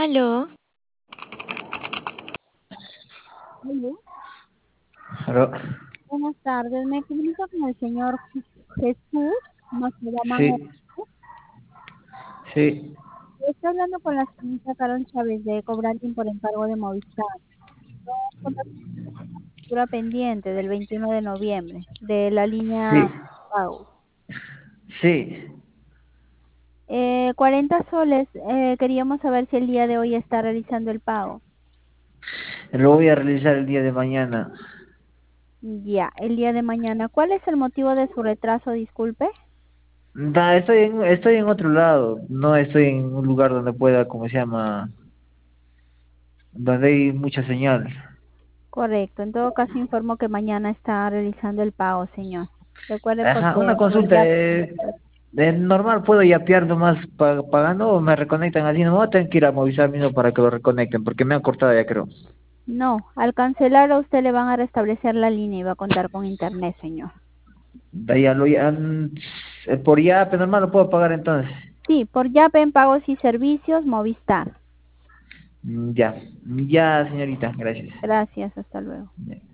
Aló, Aló, Aló. buenas tardes, me comunico con el señor Jesús, no se llama Sí, sí, Estoy hablando con la señorita Carol Chávez de Cobrante por encargo de Movistar. Con la factura pendiente del 21 de noviembre de la línea sí, Pau. sí. 40 soles, queríamos saber si el día de hoy está realizando el pago. Lo voy a realizar el día de mañana. Ya, el día de mañana. ¿Cuál es el motivo de su retraso? Disculpe. Estoy en otro lado. No estoy en un lugar donde pueda, ¿cómo se llama? Donde hay mucha señal. Correcto. En todo caso, informo que mañana está realizando el pago, señor. Recuerde Ajá, porque una por consulta. ya. ¿De normal puedo yapear nomás pagando o me reconectan así? No, tengo que ir a Movistar mismo para que lo reconecten, porque me han cortado ya creo. No, al cancelar a usted le van a restablecer la línea y va a contar con internet, señor. De ahí por yape normal lo puedo pagar entonces. Sí, por Yape en pagos y servicios, Movistar. Ya, ya señorita, gracias. Gracias, hasta luego. Ya.